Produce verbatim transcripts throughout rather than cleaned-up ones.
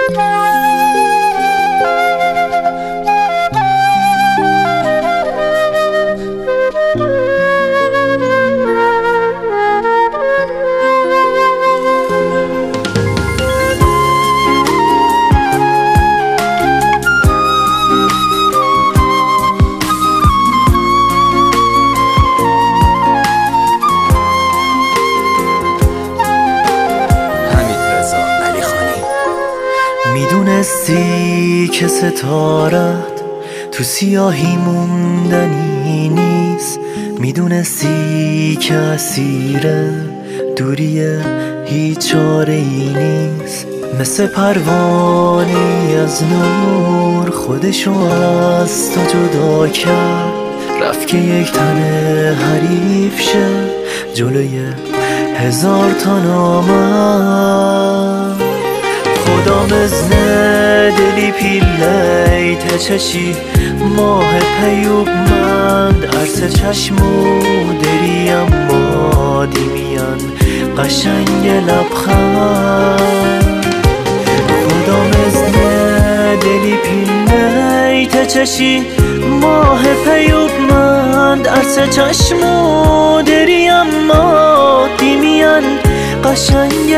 میدونستی که ستارت تو سیاهی موندنی نیست، میدونستی که اسیر دوریه هیچ چاره‌ای نیست، مثل پروانه‌ای از نور خودشو از تو جدا کرد، رفت که یک تنه حریف شه جلوی هزار تا نامرد. خدا مزنه دلی پیلی تچشی ماه پیوب مند عرص چشمو دری اما دیمیان قشنگ لبخند. خدا مزنه دلی پیلی تچشی ماه پیوب مند عرص چشمو دری اما دیمیان قشنگ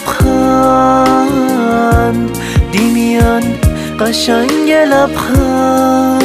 لبخند، دیمیان قشنگ لبخند.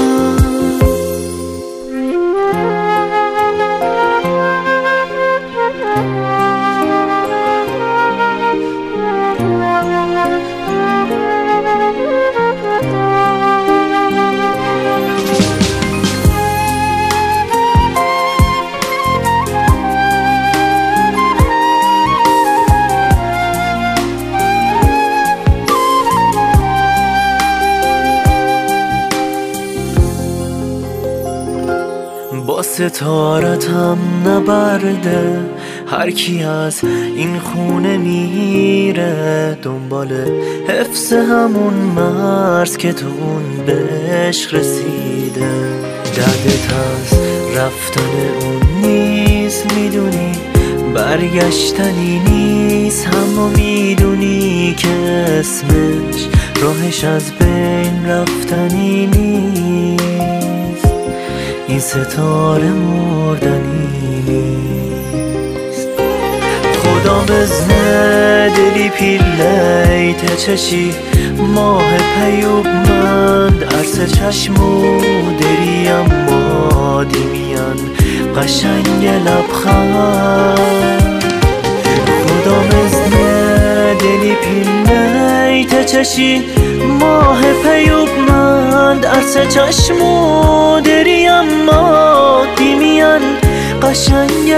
با ستارتم نبرده هر کی از این خونه میره، دنبال حفظ همون مرز که تو اون بهش رسیده. دردت از رفتن اون نیست، میدونی برگشتنی نیست، اما میدونی که اسمش راهش از بین رفتنی نیست. این ستاره مردنی نیست. خدا بزنه دلی پیلی تچشی ماه پیوب مند عرص چشمو دری اما دیمیان قشنگ لبخند. خدا بزنه دلی پیلی تچشی ماه پیوب مند عرص چشمو دری اما دیمیان قشنگ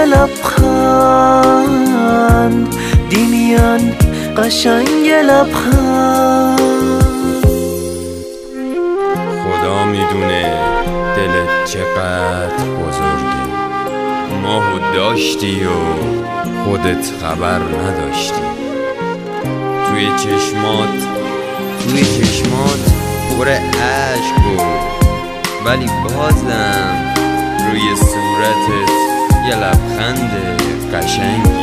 لبخند، دیمیان قشنگ لبخند. خدا میدونه دلت چقدر بزرگه، ماهو داشتی و خودت خبر نداشتی. توی چشمات توی چشمات پر عشق بود، ولی بازم روی صورتت یه لبخند قشنگ